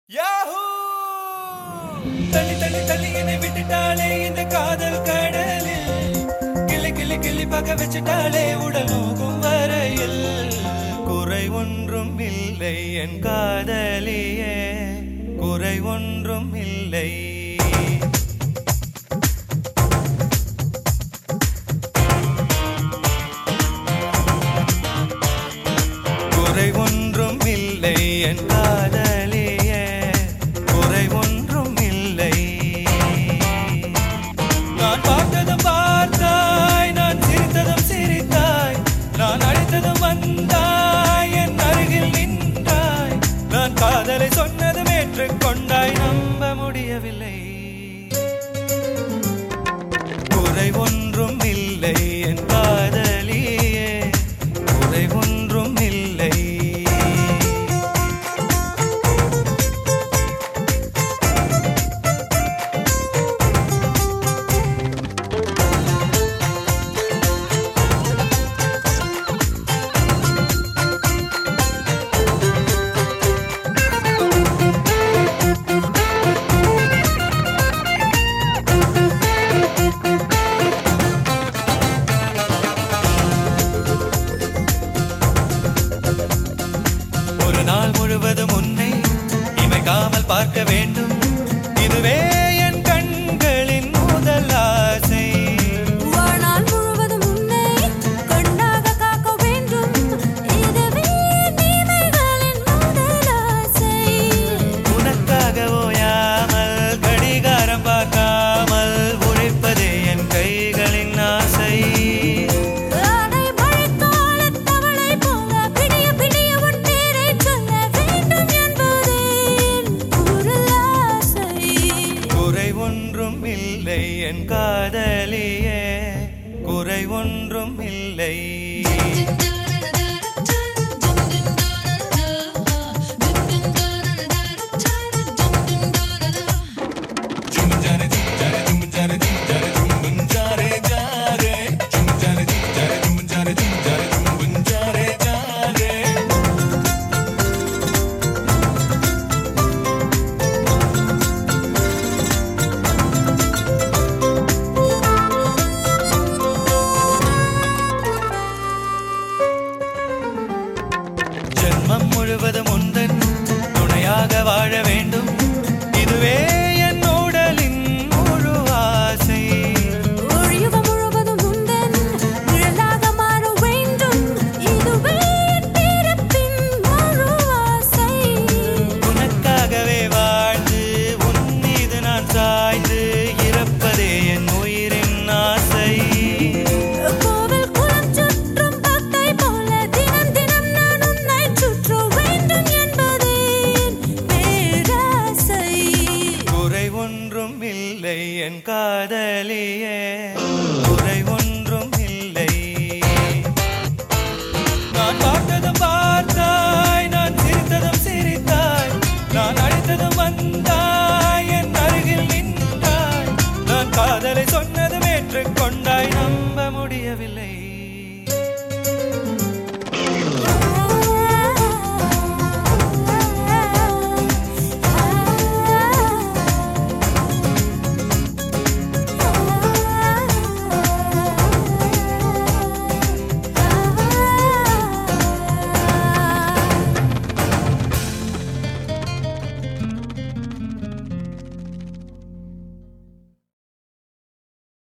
Yahoo தள்ளி தள்ளி தள்ளி என்னை விட்டுட்டாளே இந்த காதல் கடலில் கிளி கிளி கிளி பக்க வச்சுட்டாளே உடல் நோகும் வரையில் குறை ஒன்றும் இல்லை என் காதலியே குறை ஒன்றும் இல்லை குறை ஒன்றும் இல்லை என் காதலியே குறை ஒன்றும் இல்லை நான் பார்த்ததும் பார்த்தாய் நான் சிரித்ததும் சிரித்தாய் நான் அழைத்ததும் வந்தாய் என் அருகில் நின்றாய் நான் காதலை சொன்னதும் ஏற்றுக்கொண்டாய் நம்ப முடியவில்லை குறை ஒன்றும் இல்லை என் காதலியே குறை ஒன்றும் இல்லை ஒரு நாள் முழுவதும் உன்னை இமைக்காமல் பார்க்க வேண்டும் இதுவே என் கண்களின் முதல் ஆசை வாழ்நாள் முழுவதும் உன்னை கண்ணாக காக்க வேண்டும் இதுவே இமைகளின் முதல் ஆசை உனக்காக ஓயாமல் கடிகாரம் பார்க்காமல் உழைப்பதே என் கைகளின் ஆசை ஆடை மழைக்காலத் தவளை போல பிடிய பிடிய உன் பேரைச் சொல்ல வேண்டும் என்பதே குரல் ஆசை குறை ஒன்றும் இல்லை என் காதலியே குறை ஒன்றும் இல்லை ஜென்மம் முழுவதும் உந்தன் துணையாக வாழ வேண்டும் இதுவே என் உடலின் முழு ஆசை ஒழிவு முழுவதும் உந்தன் நிழலாக மாற வேண்டும் இதுவே என் பிறப்பின் முழு ஆசை உனக்காகவே வாழ்ந்து உன் மீது நான் சாய்ந்து இறப்பதே என் உயிரின் ஆசை கோவில் குளம் சுற்றும் பக்தை போல தினம் தினம் நான் உன்னை சுற்ற வேண்டும் என்பதே பேராசை குறை ஒன்றும் இல்லை என் காதலியே